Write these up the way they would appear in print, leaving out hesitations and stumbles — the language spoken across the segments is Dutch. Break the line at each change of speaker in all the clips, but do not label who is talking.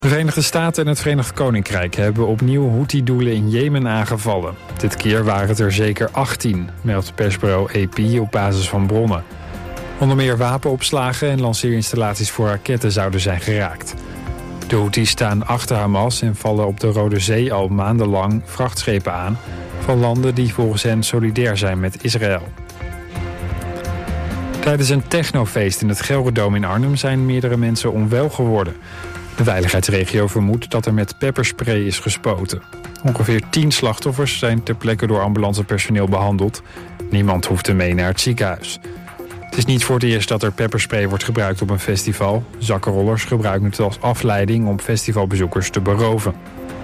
De Verenigde Staten en het Verenigd Koninkrijk hebben opnieuw Houthi-doelen in Jemen aangevallen. Dit keer waren het er zeker 18, meldt persbureau AP op basis van bronnen. Onder meer wapenopslagen en lanceerinstallaties voor raketten zouden zijn geraakt. De Houthis staan achter Hamas en vallen op de Rode Zee al maandenlang vrachtschepen aan van landen die volgens hen solidair zijn met Israël. Tijdens een technofeest in het Gelredome in Arnhem zijn meerdere mensen onwel geworden. De veiligheidsregio vermoedt dat er met pepperspray is gespoten. Ongeveer 10 slachtoffers zijn ter plekke door ambulancepersoneel behandeld. Niemand hoefde mee naar het ziekenhuis. Het is niet voor het eerst dat er pepperspray wordt gebruikt op een festival. Zakkenrollers gebruiken het als afleiding om festivalbezoekers te beroven.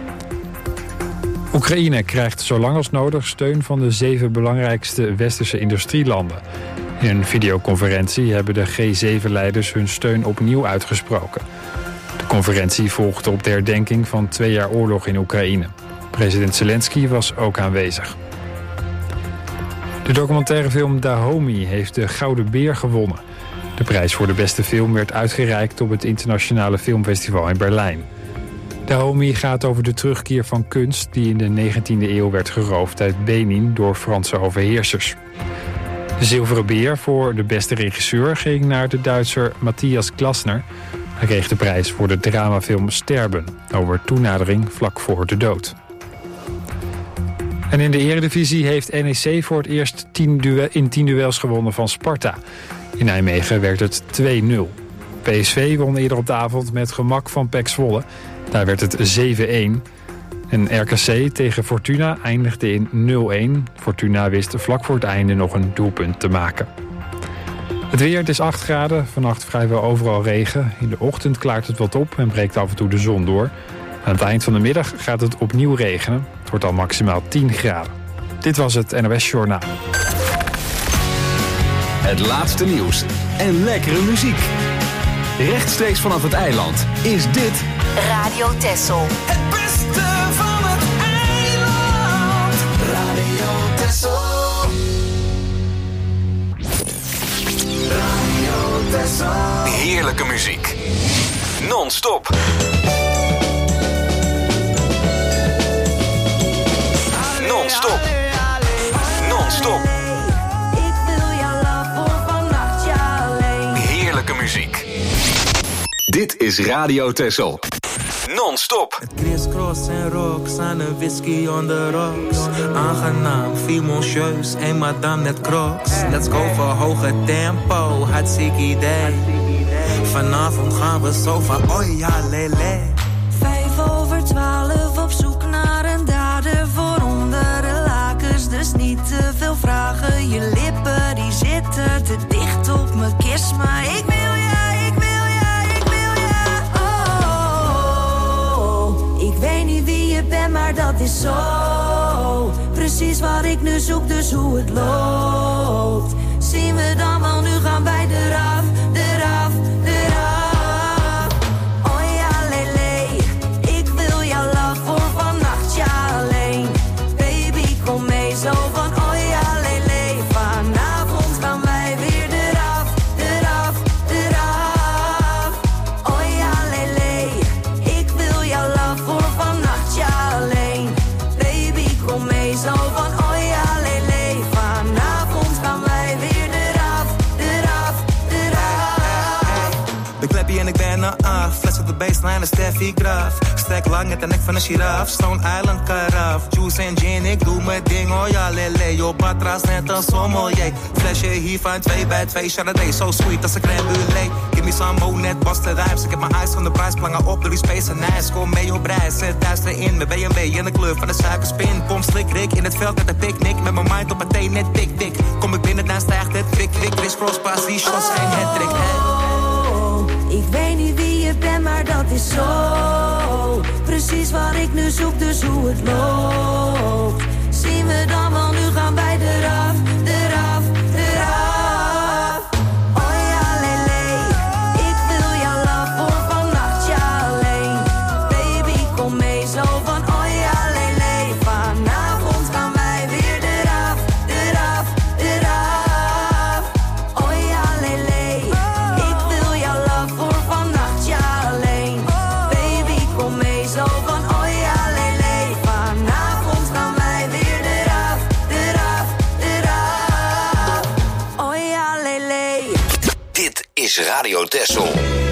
Oekraïne krijgt zo lang als nodig steun van de 7 belangrijkste westerse industrielanden. In een videoconferentie hebben de G7-leiders hun steun opnieuw uitgesproken. De conferentie volgde op de herdenking van 2 jaar oorlog in Oekraïne. President Zelensky was ook aanwezig. De documentairefilm Dahomey heeft de Gouden Beer gewonnen. De prijs voor de beste film werd uitgereikt op het Internationale Filmfestival in Berlijn. Dahomey gaat over de terugkeer van kunst die in de 19e eeuw werd geroofd uit Benin door Franse overheersers. De Zilveren Beer voor de beste regisseur ging naar de Duitser Matthias Glasner. Hij kreeg de prijs voor de dramafilm Sterben, over toenadering vlak voor de dood. En in de Eredivisie heeft NEC voor het eerst 10 duels gewonnen van Sparta. In Nijmegen werd het 2-0. PSV won eerder op de avond met gemak van PEC Zwolle. Daar werd het 7-1. En RKC tegen Fortuna eindigde in 0-1. Fortuna wist vlak voor het einde nog een doelpunt te maken. Het weer, het is 8 graden, vannacht vrijwel overal regen. In de ochtend klaart het wat op en breekt af en toe de zon door. Aan het eind van de middag gaat het opnieuw regenen. Het wordt al maximaal 10 graden. Dit was het NOS Journaal.
Het laatste nieuws en lekkere muziek. Rechtstreeks vanaf het eiland is dit
Radio Texel.
Het beste van het eiland. Radio Texel. Radio Texel.
heerlijke muziek. Non-stop. Non-stop. Non-stop.
Ik wil jouw love voor vannacht, ja alleen.
Heerlijke muziek. Dit is Radio Texel. Non-stop.
Het crisscross en rocks aan een whisky on the rocks. Aangenaam, fimoncieus, een madame net crocs. Let's go voor hoge tempo, hartstikke idee. Vanavond gaan we zo van, oh ja, lele.
11:55 op zoek naar een dader voor onder de lakens. Dus niet te veel vragen, je lippen die zitten te dicht op mijn kist. Maar ik wil ja, ik wil ja, ik wil ja. Oh, ik weet niet wie je bent, maar dat is zo. Precies wat ik nu zoek, dus hoe het loopt. Zien we dan wel, nu gaan wij eraf, eraf, eraf. Oh ja, lele, ik wil jouw love voor vannacht, ja alleen. Baby, kom mee zo van, oh ja, lele. Vanavond gaan wij weer eraf, eraf, eraf. Oh ja, lele, ik wil jouw love voor vannacht, ja alleen. Baby, kom mee zo van, oh ja, lele. Vanavond gaan wij weer eraf, eraf, eraf.
De kleppie en ik ben naar af. Fles op de baseline, een Steffi Graf. Stek lang met de nek van een giraf. Stone Island karaf. Juice en gin, ik doe mijn ding, oh ja, lele. Yo, batras net een sommelier. Flesje hiervan 2 bij 2. Chardonnay, so sweet als een crème brûlée. Give me some more net, Boston Rhymes. Ik heb mijn eyes van de prijs, plangen op door die space en ijs. Kom mee op reis, zet thuis erin. Met BMW in de kleur van de suikerspin. Kom slik, Rick, in het veld met een picknick. Met mijn mind op mijn thee, net dik, dik. Kom ik binnen, dan stijgt het kwik, kwik. Chris Cross, passie, shots, geen hattrick,
Ik weet niet wie je bent, maar dat is zo. Precies wat ik nu zoek, dus hoe het loopt. Zien we dan wel, nu gaan wij eraf, eraf, eraf. Oh ja, lele, ik wil jouw love voor vannacht, ja alleen. Baby, kom mee zo van, oh ja, lele. Vanavond gaan wij weer eraf, eraf, eraf. Oh ja, lele, ik wil jouw love voor vannacht, ja alleen. Baby,
is Radio Texel.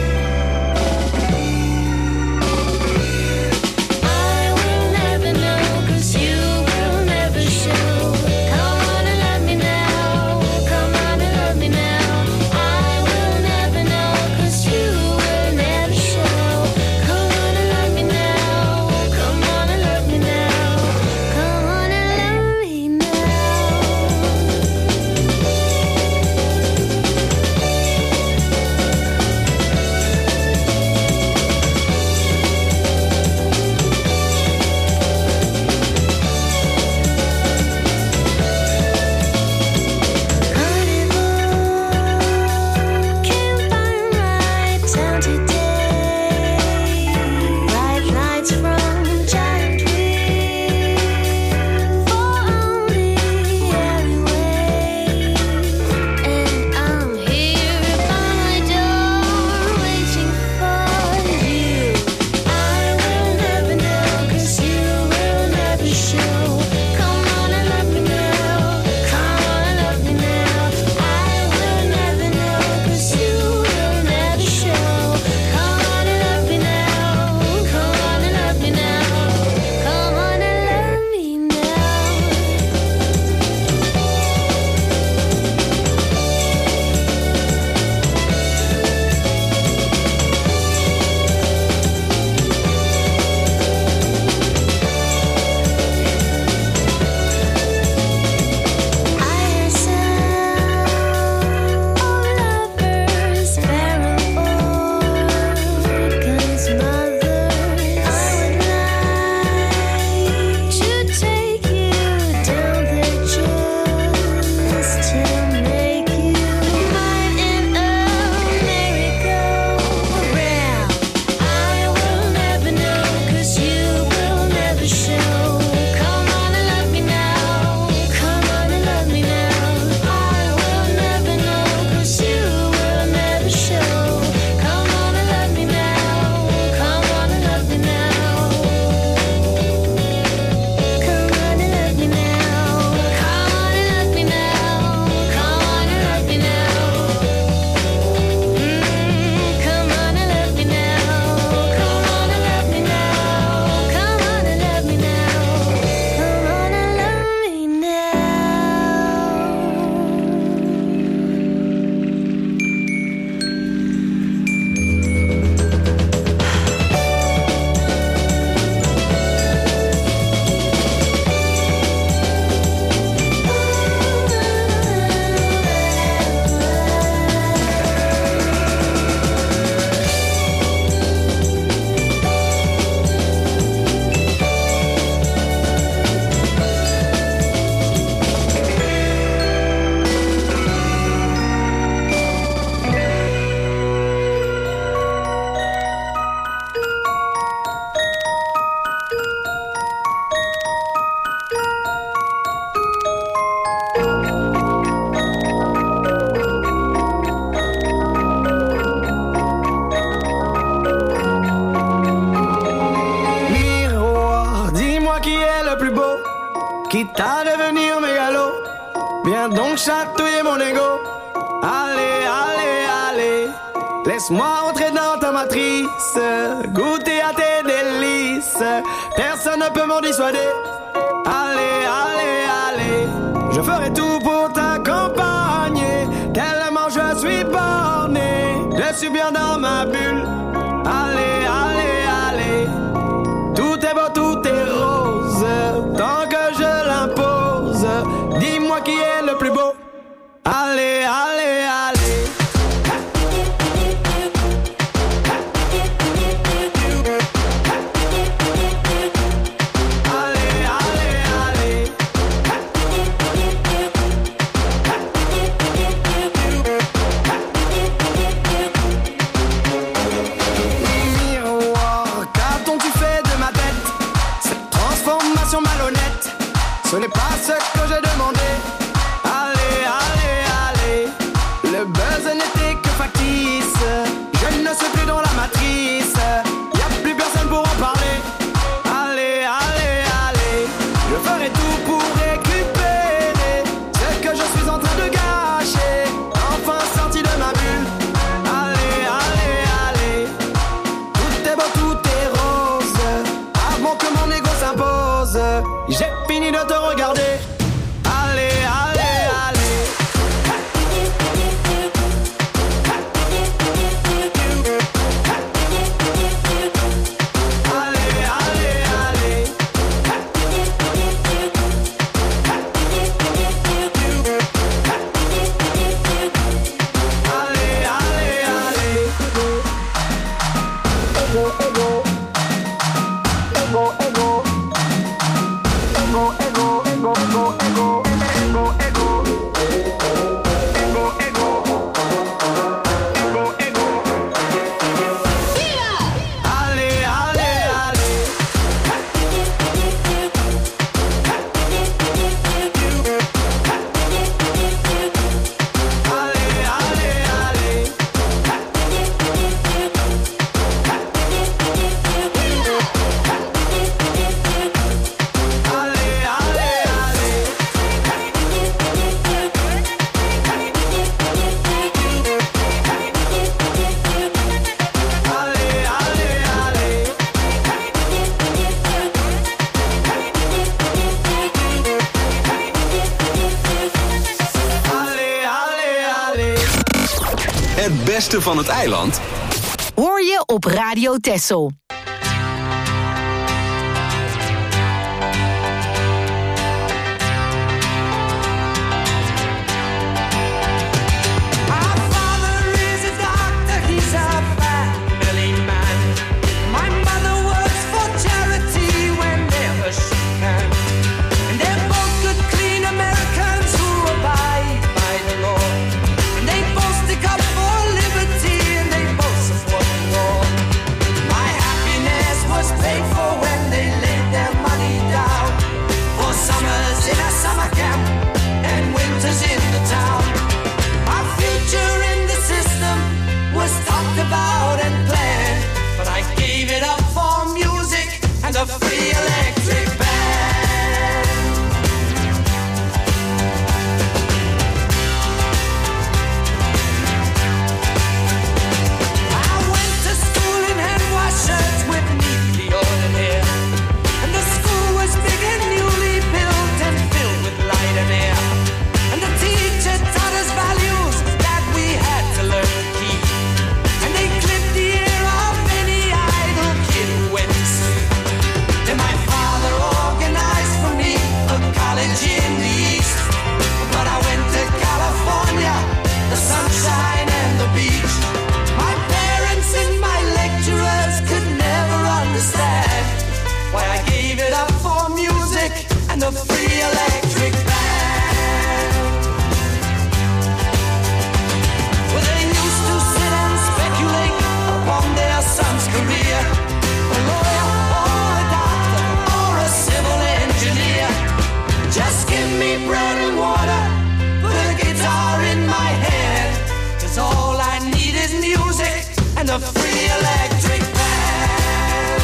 quitte à devenir mégalo. Viens donc chatouiller mon ego. Allez, allez, allez, laisse-moi entrer dans ta matrice, goûter à tes délices. Personne ne peut m'en dissuader. Allez, allez, allez, je ferai tout pour t'accompagner. Tellement je suis borné, je suis bien dans ma bulle. Allez, allez, allez, tout est beau, tout est rose, tant que je l'impose. Dis-moi qui est le plus beau. Allez, allez, allez. Malhonnête, ce n'est pas ce que j'ai demandé. Allez, allez, allez, le buzz n'était que factice. Je ne suis plus dans la matrice, y'a plus personne pour en parler. Allez, allez, allez, je ferai tout pour récupérer ce que je suis en train de gâcher. Enfin sorti de ma bulle. j'ai fini de te regarder. Allez, allez, allez. Allez, allez, allez. Allez, allez, allez. Ego, ego. Ego, ego. Ego, ego, ego, ego, ego, ego, ego. Ego, ego. Ego, ego. Allez, allez, allez. Allez, allez, allez. Allez, allez, allez. Allez, allez, allez. Allez, allez, allez.
Het beste van het eiland
Hoor je op Radio Texel.
My father is a doctor, he's a family man. My mother works for charity whenever she can. And they're both good, clean Americans who abide by the law. And they both stick up for liberty and they both support the war. My happiness was paid for when they laid their money down. For summers in a summer camp and winters in the town. Our future in the system was talked about and planned, but I gave it up for music and a free electric band. I went to school in hand-wash shirts with neatly ordered hair, and the school was big and newly built and filled with light and air. And the teacher taught us values that we had to learn to keep. And they clipped the ear of any idle kid who went to sleep. Then my father organized for me a college in the East. But I went to California, the sunshine and the beach. My parents and my lecturers could never understand why I gave it up for music and a free electric band. Well, they used to sit and speculate upon their son's career. A lawyer or a doctor or a civil engineer. Just give me bread and water, put a guitar in my hand. 'Cause all I need is music and a free electric band.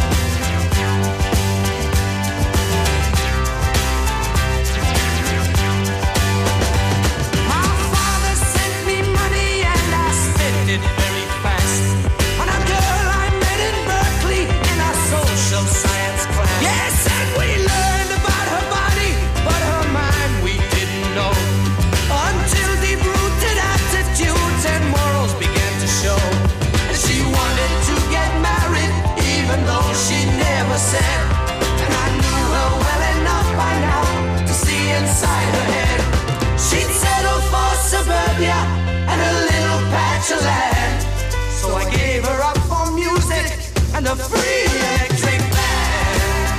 My father sent me money and I spent it very fast on a girl I met in Berkeley in a social science class. Yes, and we learned about her body, but her mind we didn't know until deep-rooted attitudes and morals began to show. And she wanted to get married, even though she never said. And I knew her well enough by now to see inside her head. She'd settle for suburbia and a little patch of land. So I gave her up for music and a free electric band.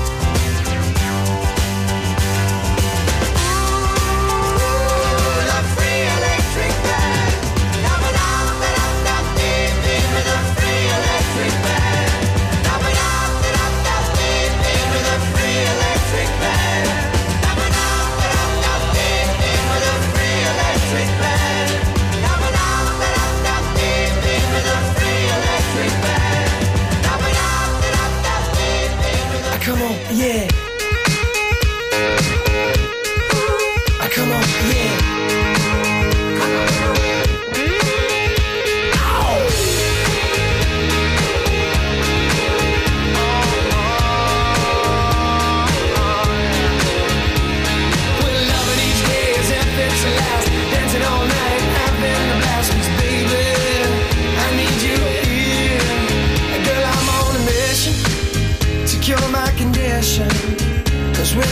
Ooh, the free electric band. Dum-a-dum-da-dum-dum-dee-dee with a free electric band. Dum-a-dum-da-dum-dum-dee-dee with a free electric band. Dum-a-dum-da-dum-dum-dee-dee with a free electric band. Dum-a-dum-da-dum-dum-dee-dee with a free electric band. Dum-a-dum-da-dum-dum-dee-dee with a
Come on, yeah. Come on, yeah.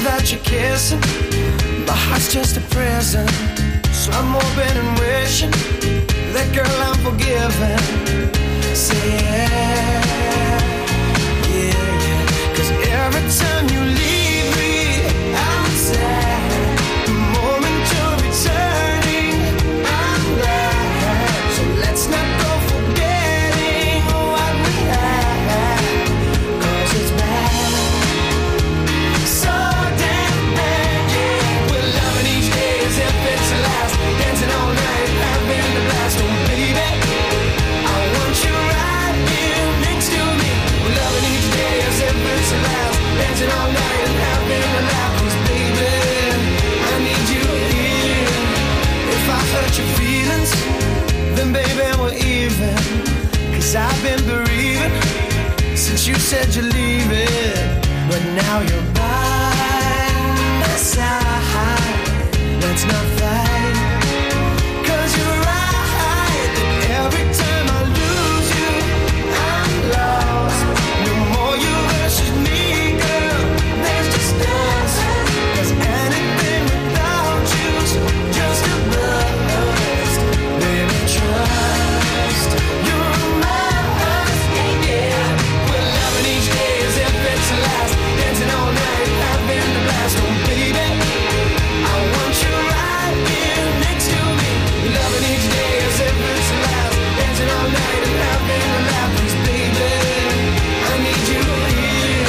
without you kissing. My heart's just a prison, so I'm hoping and wishing that girl I'm forgiven. Say yeah, yeah, yeah. 'Cause every time you leave me, I'm sad. The moment you're returning, I'm glad. So let's not go forgetting what we had, 'cause it's bad. So damn bad, yeah. We're loving each day as if it's the last, dancing all night, having the blast. Oh baby, I want you right here next to me. We're loving each day as if it's the last, dancing all night and having a laugh. 'Cause baby, I need you here. If I hurt your feelings, then baby we're even. 'Cause I've been bereaving since you said you're leaving. But now you're by my side. Let's not fight, 'cause you're right that every time I lose you, I'm lost. No more you versus me, girl, there's just us. 'Cause anything without you's just a bust. Baby, trust, you're mine, yeah. We're loving each day as if it's the last, dancing all night, having the blast. Oh baby, I want you right here next to me. Loving each day as if it's the last, dancing all night and having a laugh. 'Cause baby, I need you here.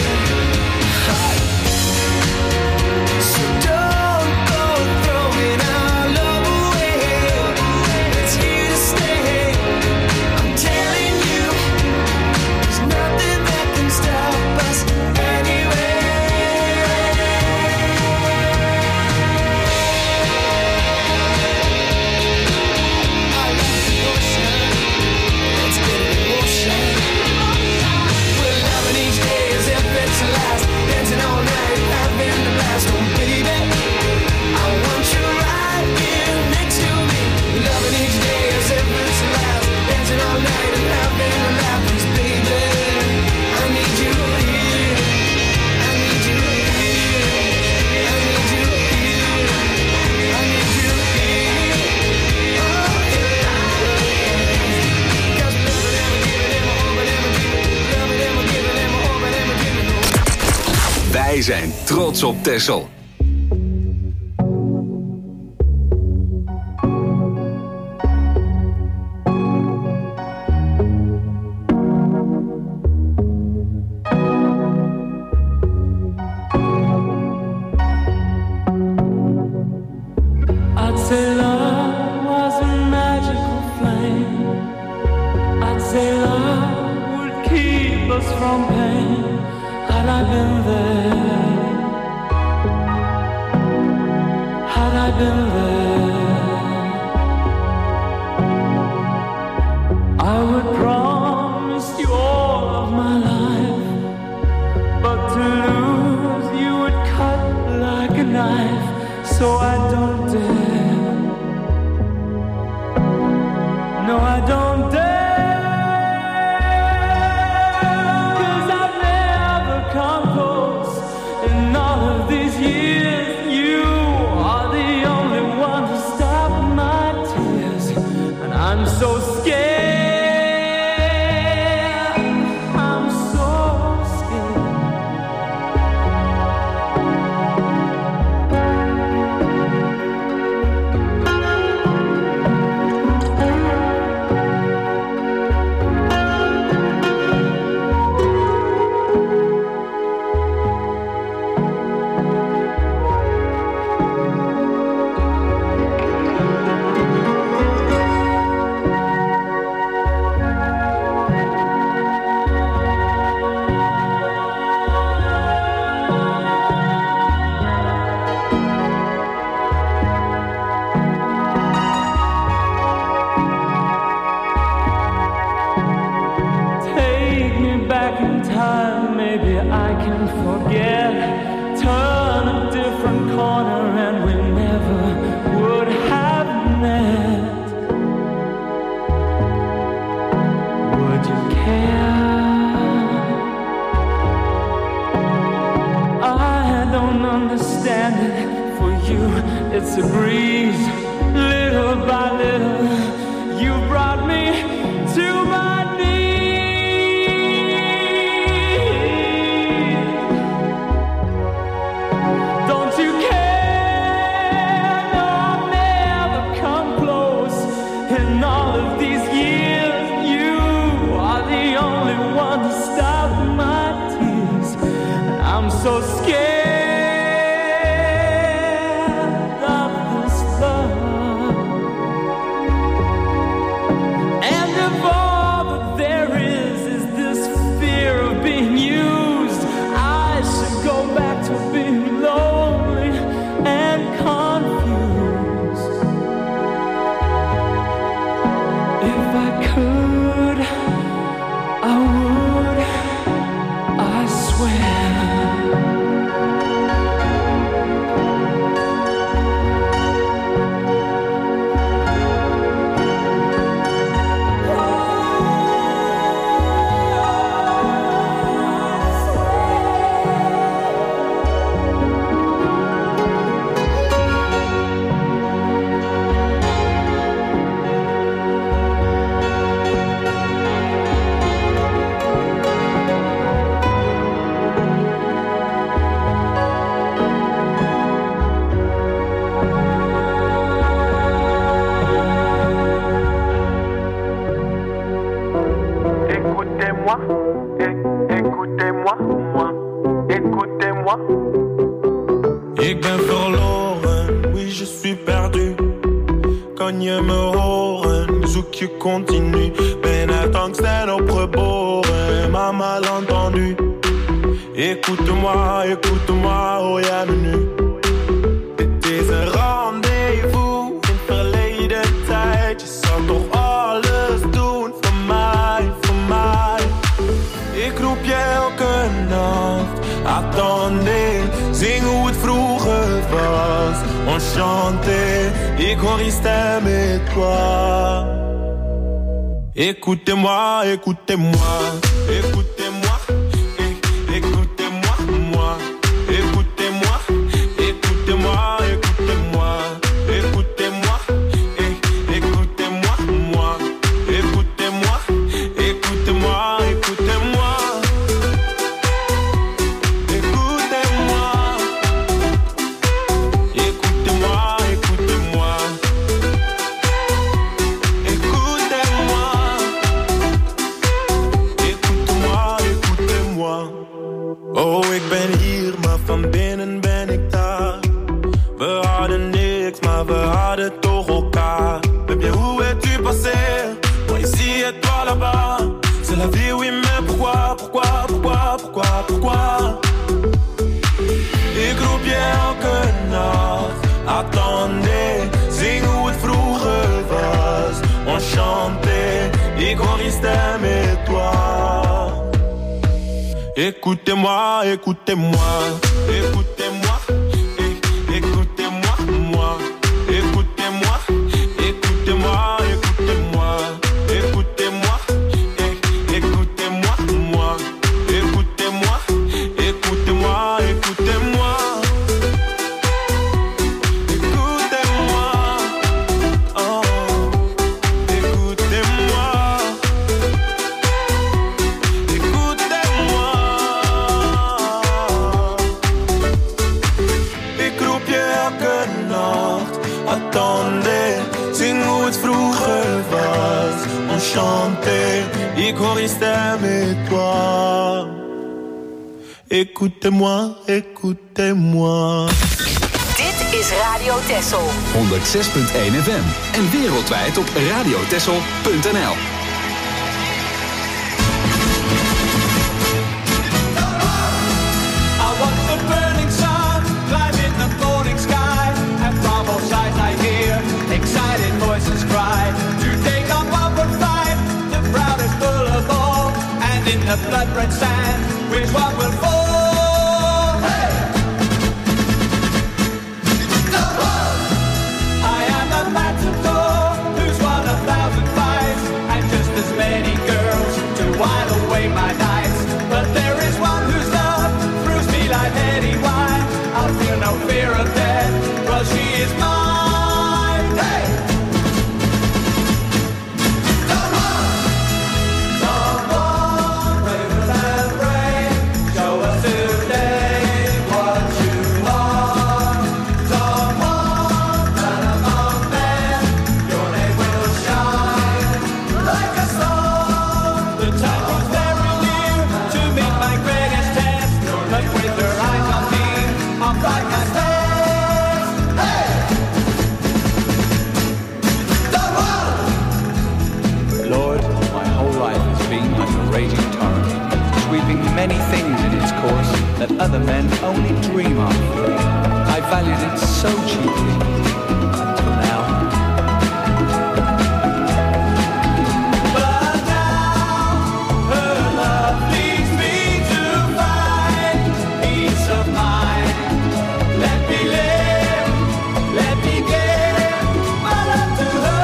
So don't go throwing our love away. It's here to stay. I'm telling you, there's nothing that can stop us anyway. I love the ocean. Let's get in motion. We're loving each day as if it's the last, dancing all night, having the blast. Oh baby, I want you right here next to me. Loving each day as if it's the last, dancing all night and having a laugh. 'Cause baby, I need you here. I need you here. I need you here. I need you here. Oh yeah. 'Cause loving and giving and hoping and giving, loving and giving and hoping and giving.
Wij zijn trots op Texel.
I'd say love was a magical flame. I'd say love would keep us from pain. Had I been there, had I been there, I would promise you all of my life. But to lose you would cut like a knife. So I don't dare. No, I don't dare. 'Cause I've never come close in all of these years. You are the only one to stop my tears. And I'm so scared. I'm so scared. understand. understand it. For you, it's a breeze. Little by little, you brought me to my knees. Don't you care? No, I'll never come close. In all of these years, you are the only one to stop my tears. I'm so scared.
Ik ben verloren, oui je suis perdu. Kan je me horen, zoek je continu. Ben uit angst en opgeboren, maar mal entendu. Écoute-moi, écoute-moi, hoor jij me nu? Dit is een rendezvous in verleden tijd. Je zal toch alles doen voor mij, voor mij. Ik roep je elke nacht, attendez. Zing hoe het vroeger was, enchanté. Ik hoor je stem et toi. Écoutez-moi, écoutez-moi, écoutez-moi, écoutez-moi, moi. Écoutez-moi, écoutez-moi, écoutez-moi, écoutez-moi, écoutez-moi, moi. Écoutez-moi, écoutez-moi, écoutez-moi. Oh, ik ben hier, maar van binnen ben ik daar. We hadden niks, maar we hadden toch elkaar. Baby, où es-tu passé? Moi ici et toi là-bas. C'est la vie, oui, mais pourquoi, pourquoi, pourquoi, pourquoi, pourquoi? Ik roep je elke nacht, attendez. Zing hoe het vroeger was, enchanté. Ik hoor je stem et toi. Écoutez-moi, écoutez-moi, écoutez-moi, écoutez-moi, moi. Écoutez-moi, écoutez-moi, écoutez-moi, écoutez-moi, écoutez-moi, moi. Écoutez-moi, écoutez-moi, écoutez-moi. Écoutez-moi, oh, écoutez-moi. Attendez, zing hoe het vroeger was, enchanté. Ik hoor je stem et toi. Écoutez-moi, écoutez-moi.
Dit is Radio Texel.
106.1 FM en wereldwijd op radiotexel.nl.
Excited voices cry to take on what would fight. The proudest full of all, and in the blood-red sand, which one will fall? Hey! I am the matador who's won 1,000 fights, and just as many girls to while away my nights. But there is one whose love throws me like heady wine. I'll feel no fear of
many things in its course that other men only dream of. I valued it so cheaply until now. But now her love leads me to find peace of mind. Let me live, let me give my love to her.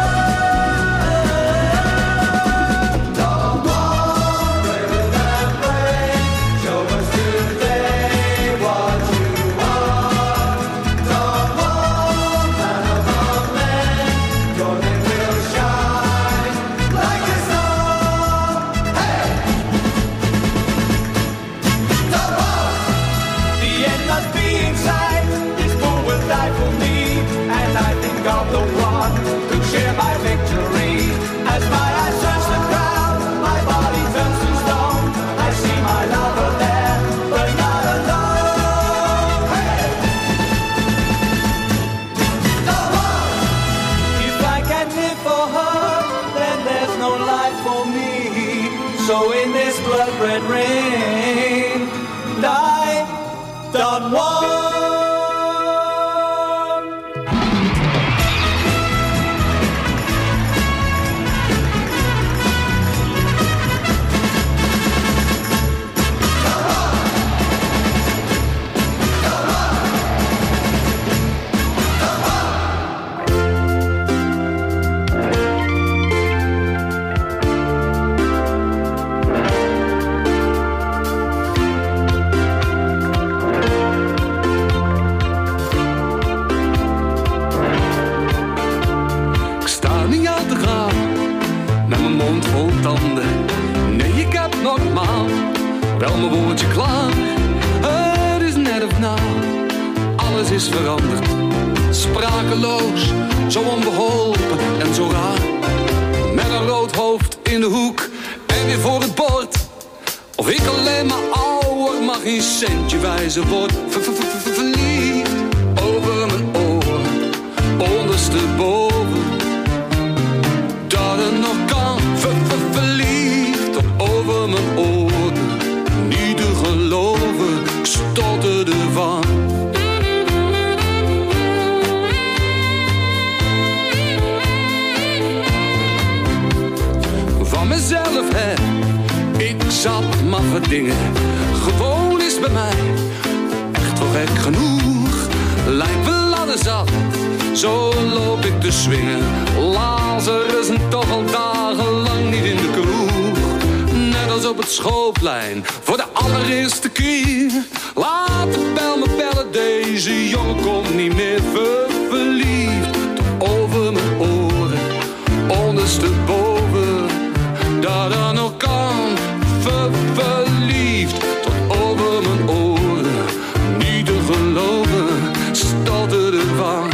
So in this blood-red rain, die, Don Juan.
Nee, ik heb nogmaals wel mijn woordje klaar. Het is net of na, alles is veranderd. Sprakeloos, zo onbeholpen en zo raar. Met een rood hoofd in de hoek en weer voor het bord. Of ik alleen maar ouder, maar geen centje wijzer word. Verliefd over mijn oren, ondersteboven. Dat het nog kan, verliefd over mijn oren. Niet te geloven, ik stotterde van. Van mezelf, hè, ik zat maffe dingen. Gewoon is bij mij echt wel gek genoeg. Lijkt wel ladder zat, zo loop ik te swingen. Lazarus en toch al dagenlang niet in de kroeg. Net als op het schoolplein, voor de allereerste keer. Laat de bel me bellen, deze jongen komt niet meer. Verliefd over mijn oren, ondersteboven. Dat er nog kan, verliefd tot over mijn oren. Niet te geloven, stotterde van.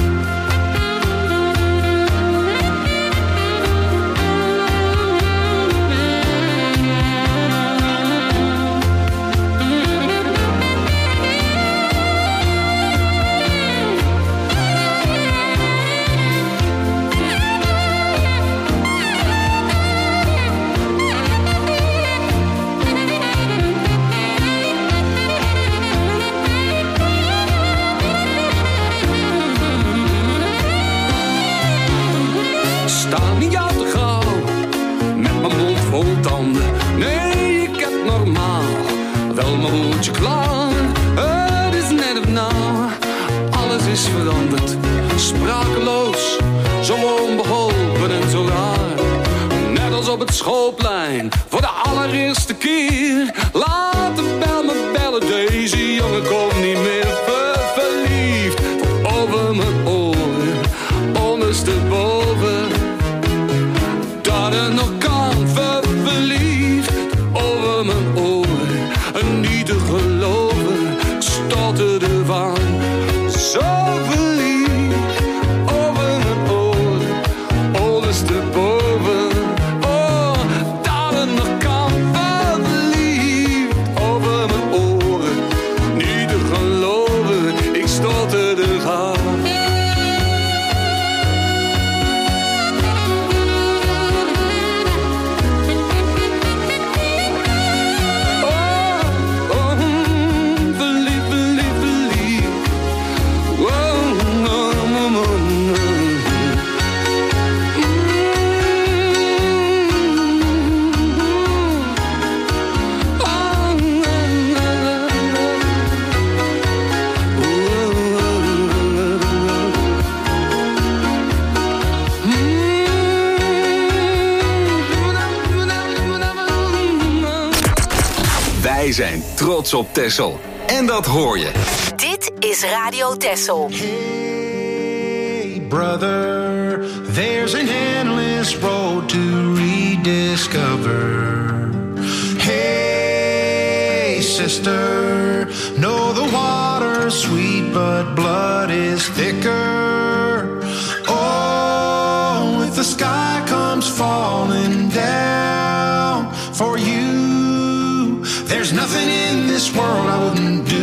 Nee, ik heb normaal wel mijn woordje klaar. Het is net of nou, alles is veranderd. Sprakeloos, zo onbeholpen en zo raar. Net als op het schoolplein, voor de allereerste keer. Laat de bel me bellen, deze jongen komt niet meer. Verliefd over mijn oren, ondersteboven. Dat er nog kan, verliefd over mijn oren. En niet te geloven, ik stotterde van. Zo verliefd over mijn oren, ondersteboven. Oh, dat er nog kan, verliefd over mijn oren. Niet te geloven, ik stotterde van.
trots op Texel. En dat hoor je.
Dit is Radio Texel.
Hey brother, there's an endless road to rediscover. Hey sister, know the water's sweet but blood is thicker. Oh, if the sky comes falling down for you, there's nothing in this world I wouldn't do.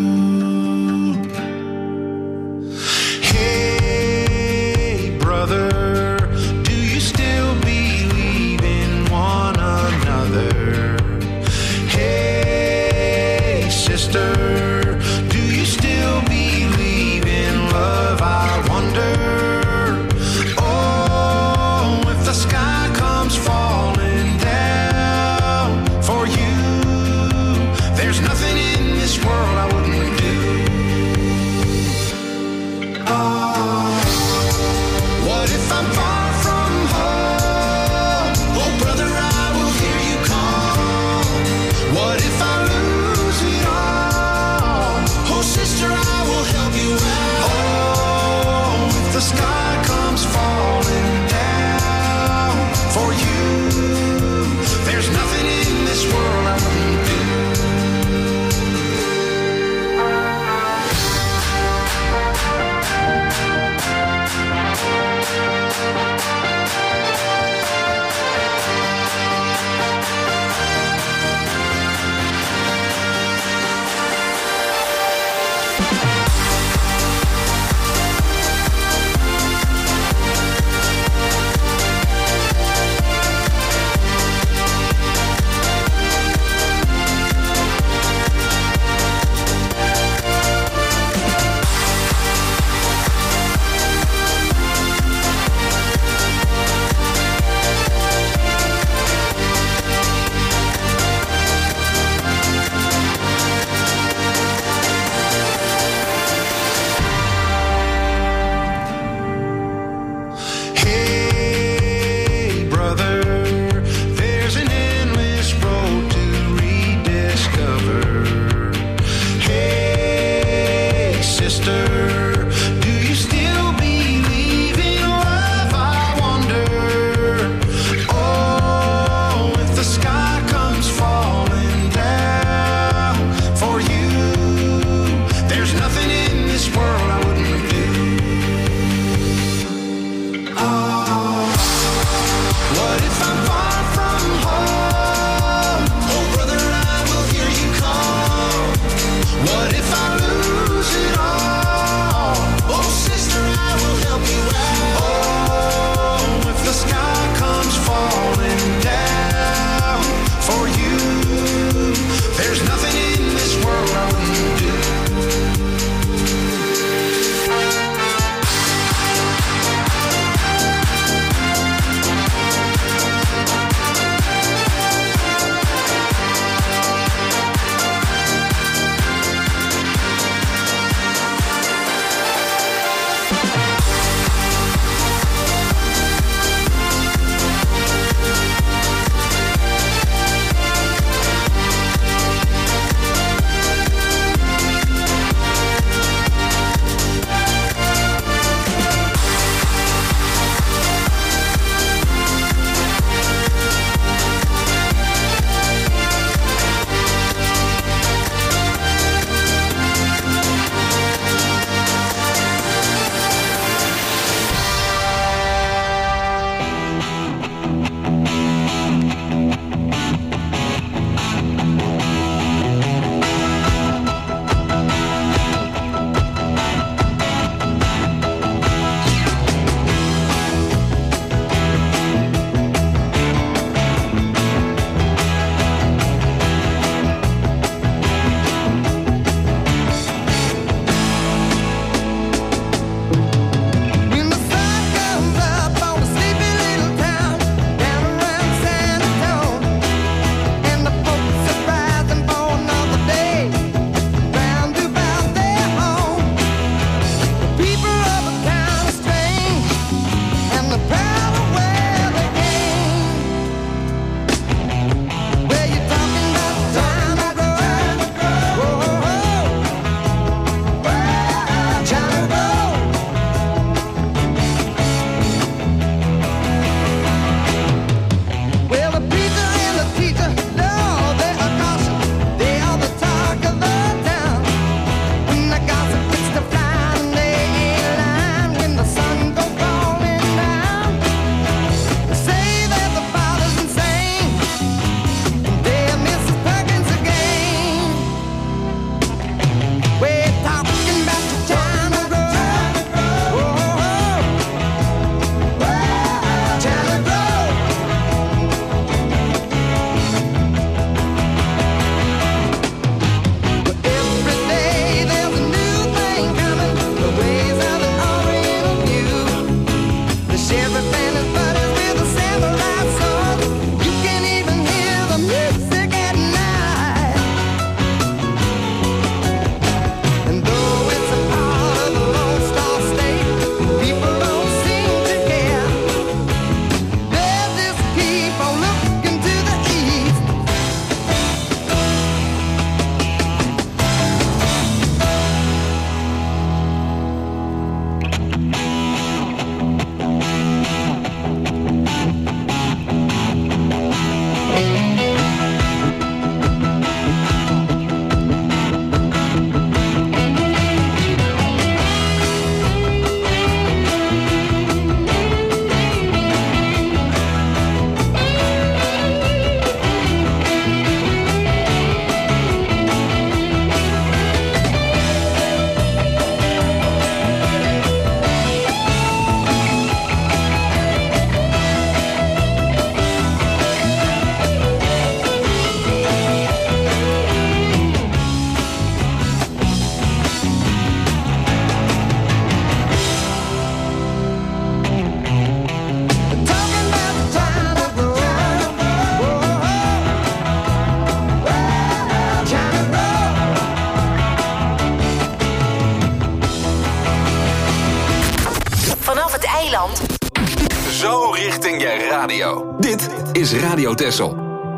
Hey brother, do you still believe in one another? Hey sister, do you still believe in love? I wonder. Oh, if the sky comes falling down for you, there's nothing in this world I wouldn't do. Oh, what if I'm far from home? Oh, brother, I will hear you call. What if I lose it all?
eiland.
Zo richting je radio. Dit is Radio Texel.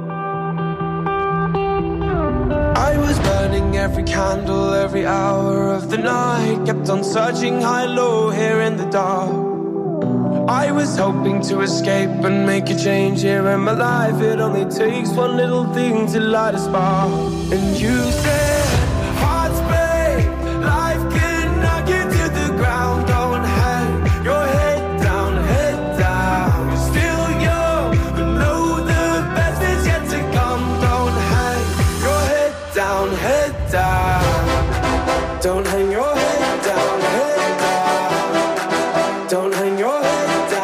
I was burning every candle, every hour of the night. Kept on searching high, low, here in the dark. I was hoping to escape and make a change here in my life. It only takes one little thing to light a spark. And you said, hearts break, life can knock you to the ground. Don't hang your head down, head down. You're still young, but know the best is yet to come. Don't hang your head down, head down. Don't hang your head down, head down. Don't hang your head.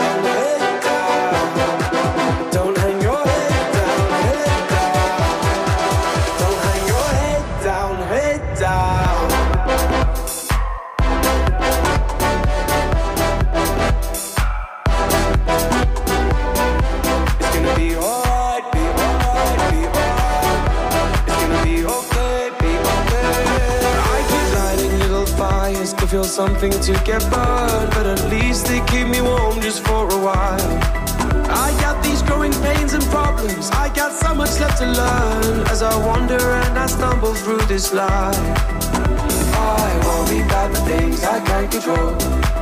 Feel something to get burned, but at least they keep me warm just for a while. I got these growing pains and problems. I got so much left to learn as I wander and I stumble through this life. I worry about the things I can't control.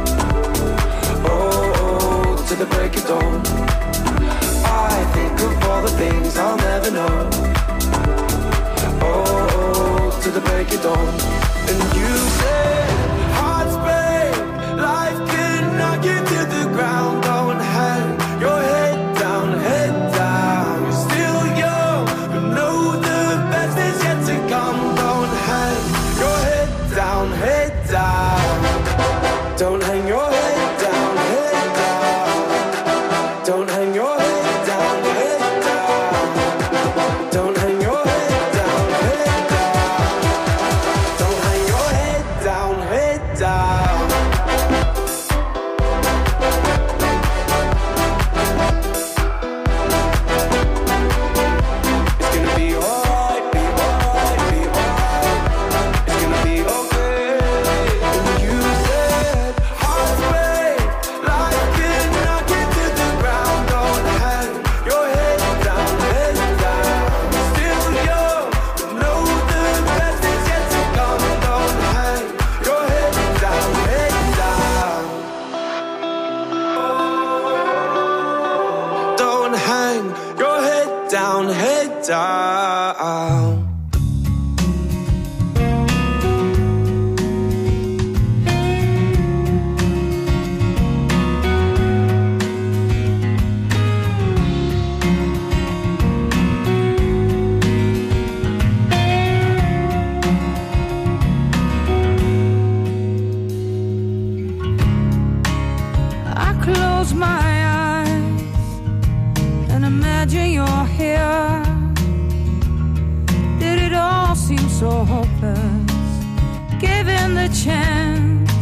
Oh, to the break of dawn. I think of all the things I'll never know. Oh, to the break of dawn. And you say, life can knock you to the ground. Don't hang your head down, head down. You're still young, but know the best is yet to come. Don't hang your head down, head down. Don't hang your head down, head down. Don't hang your head down, head down. Don't hang your head down, head down. Don't hang your head down, head down. Down.
I close my eyes and imagine you're here. Seems so hopeless, given the chance.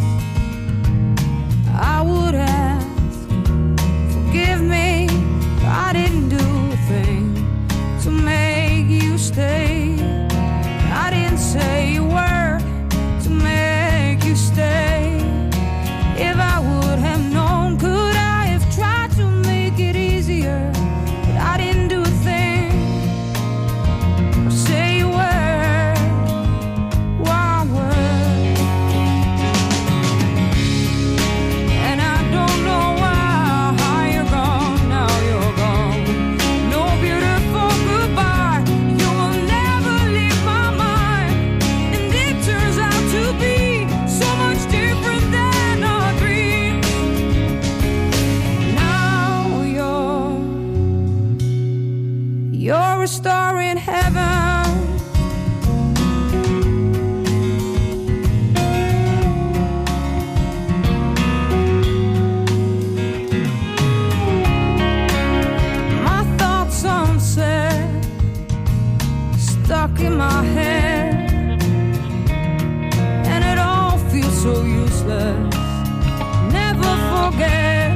I would ask, forgive me, I didn't do a thing to make you stay. I didn't say a word to make you stay. If I would have known, could I have tried to make it easier? But I didn't do a thing or say a word. You're a star in heaven. My thoughts unsaid, stuck in my head, and it all feels so useless. Never forget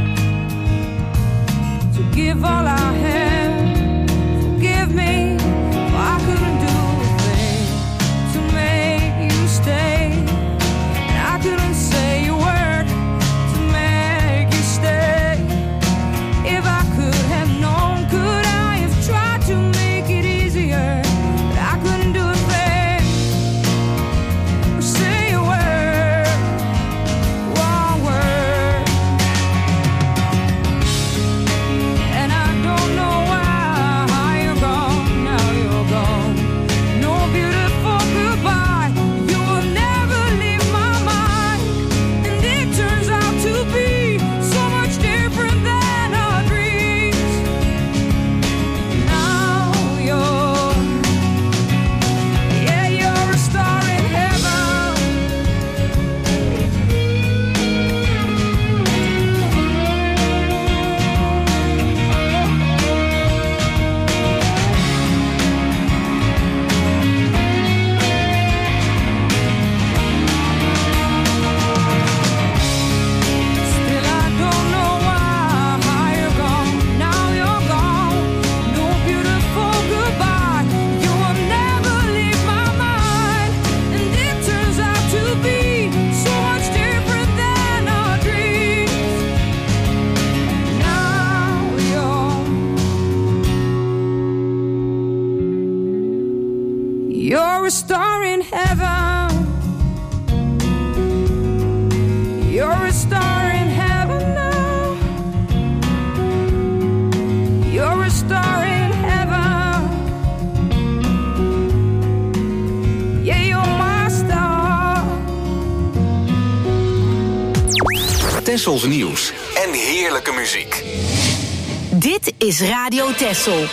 to give all I have. Me, I couldn't do a thing to make you stay, and I couldn't say a word to make you stay.
Tessels nieuws en heerlijke muziek.
Dit is Radio Tessel.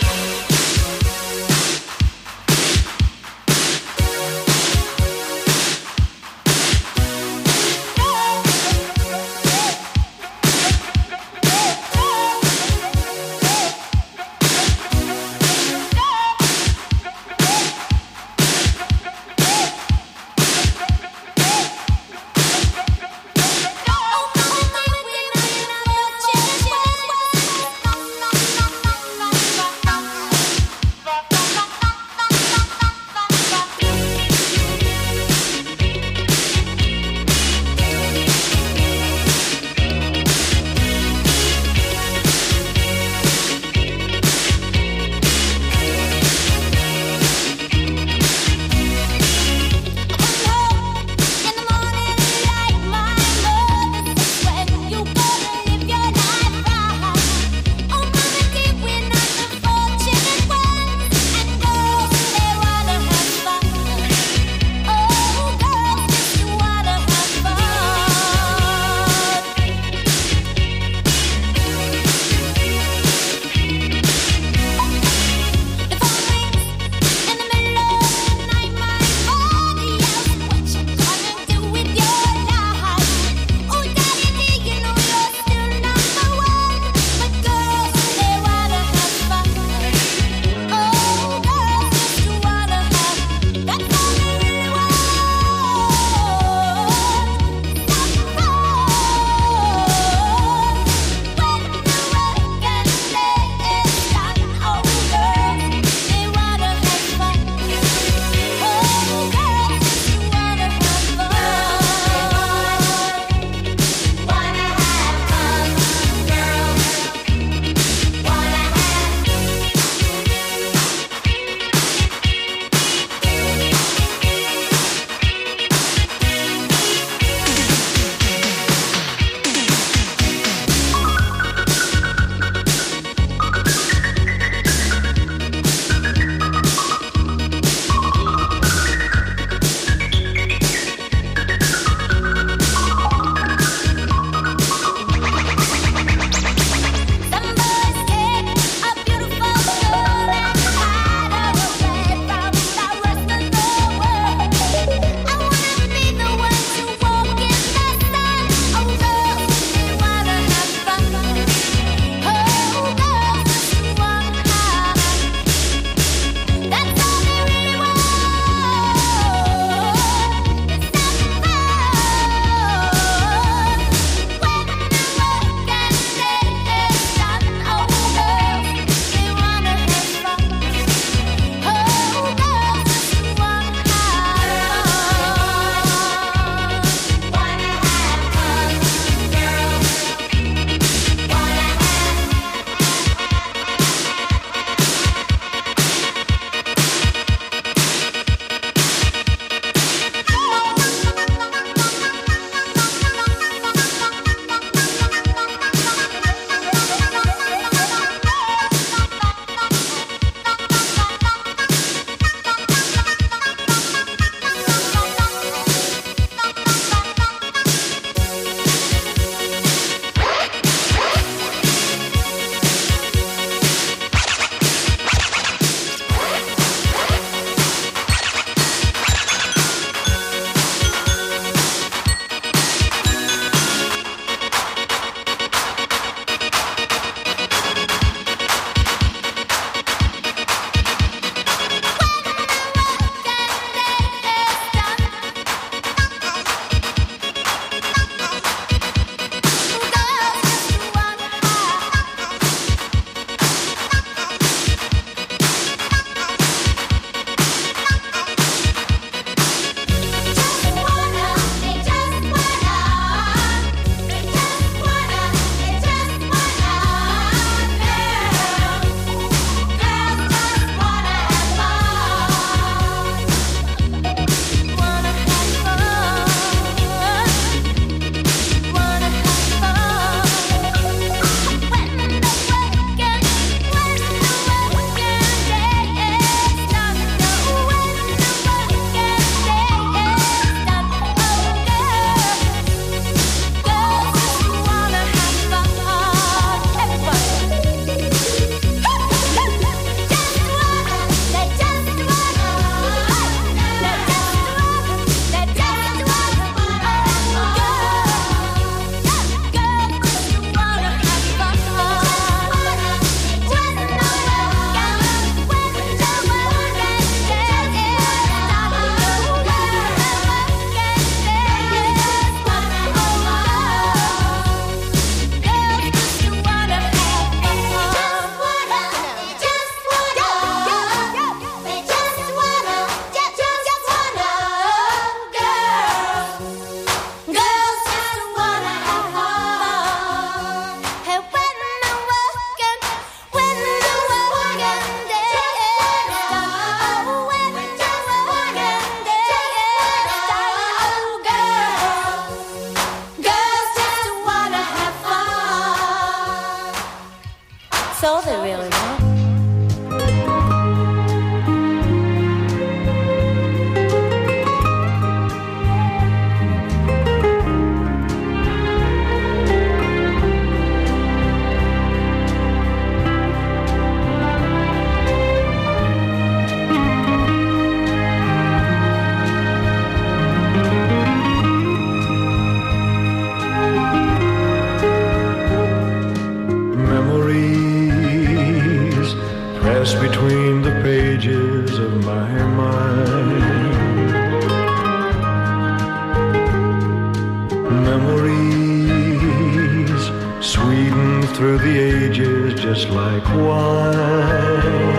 Memories sweetened through the ages just like wine.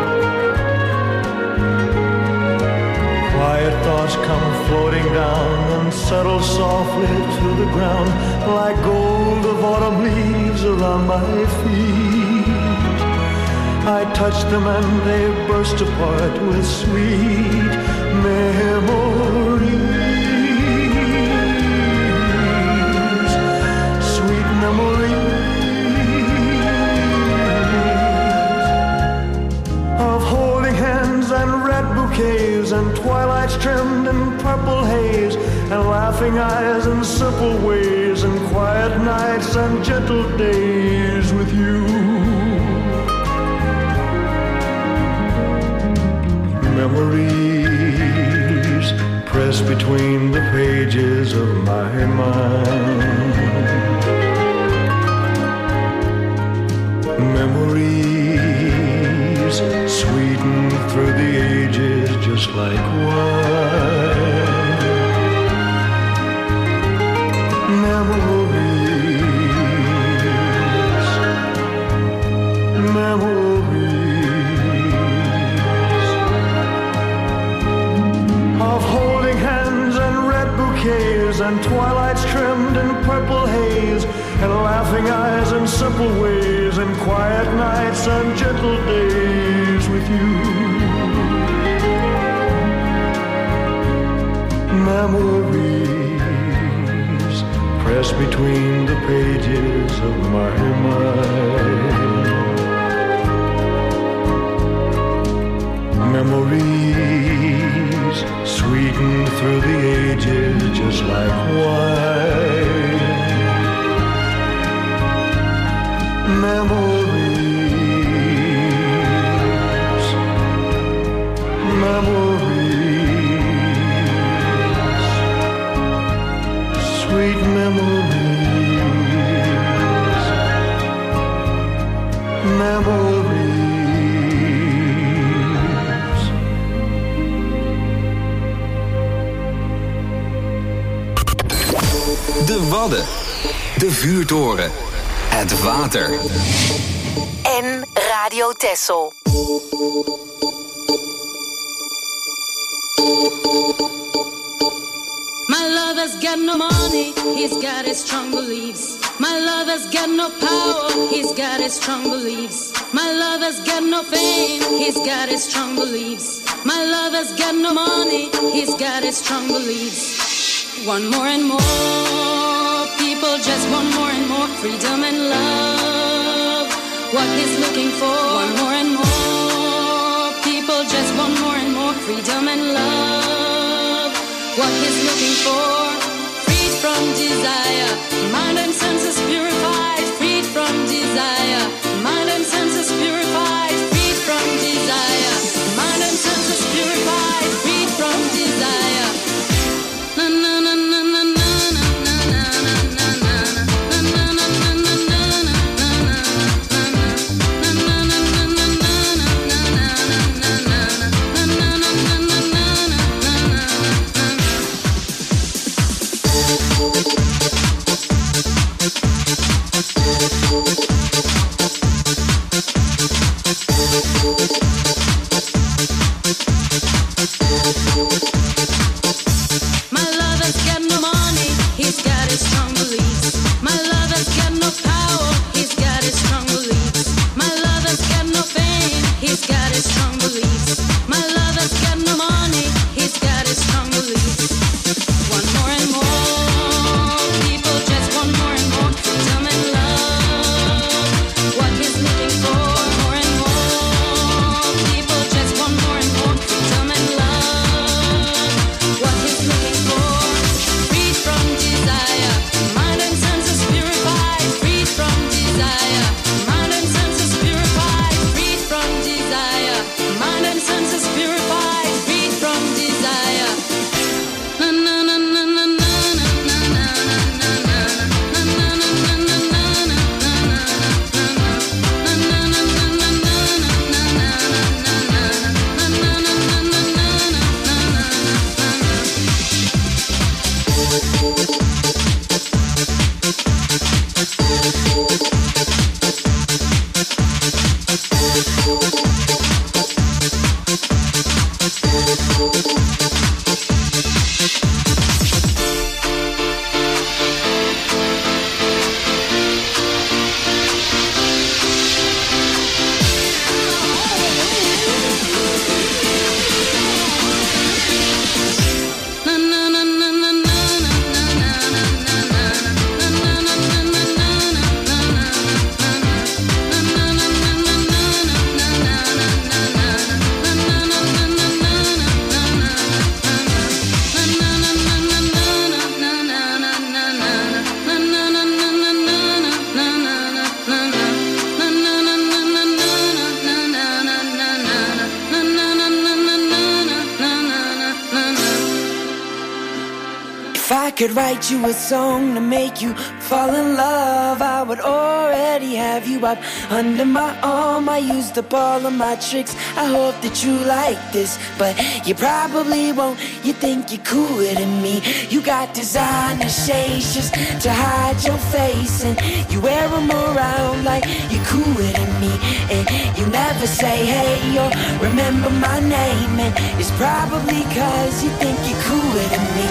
Quiet thoughts come floating down and settle softly to the ground like gold of autumn leaves around my feet. I touch them and they burst apart with sweet memories. Sweet memories of holding hands and red bouquets and twilights trimmed in purple haze and laughing eyes and simple ways and quiet nights and gentle days with you. Memories pressed between the pages of my mind. Memories sweetened through the ages just like wine. Memories, memories of holding hands and red bouquets and twilights trimmed in purple haze and laughing eyes and simple ways and quiet nights and gentle days with you. Memories pressed between the pages of my mind. Memories sweetened through the ages just like wine. Memories, memories, sweet memories, memories.
De Wadden, de vuurtoren, het water.
En Radio Texel.
My lover's got no money, he's got his strong beliefs. My lover's got no power, he's got his strong beliefs. My lover's got no fame, he's got his strong beliefs. My lover's got no money, he's got his strong beliefs. Want more and more, people just want more and more freedom and love. What he's looking for, want more and more, people just want more and more freedom and love. What he's looking for, freed from desire, mind and senses purified, freed from desire, mind and senses purified, freed from desire, mind and senses purified, freed from desire. Na na na na na na na na na na na na na
If I could write you a song to make you fall in love, I would already have you up under my arm. I used up all of my tricks, I hope that you like this, but you probably won't. You think you're cooler than me. You got designer shades just to hide your face, and you wear them around like you're cooler than me. And you never say hey or remember my name, and it's probably cause you think you're cooler than me.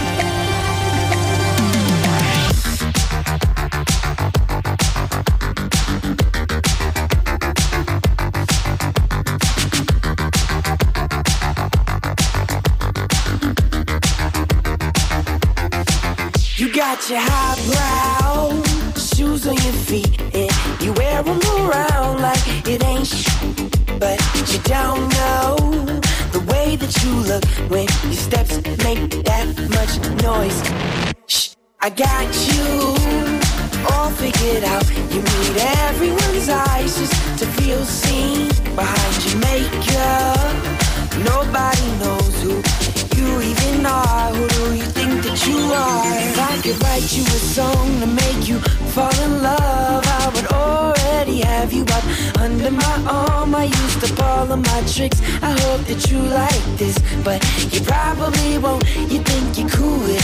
You got your highbrow shoes on your feet, and you wear them around like it ain't but you don't know the way that you look when your steps make that much noise. Shh, I got you all figured out. You need everyone's eyes just to feel seen behind your makeup. Nobody knows who you even are. Who do you think that you are? If I could write you a song to make you fall in love, I would already have you up under my arm. I used up all of my tricks, I hope that you like this, but you probably won't. You think you're cooler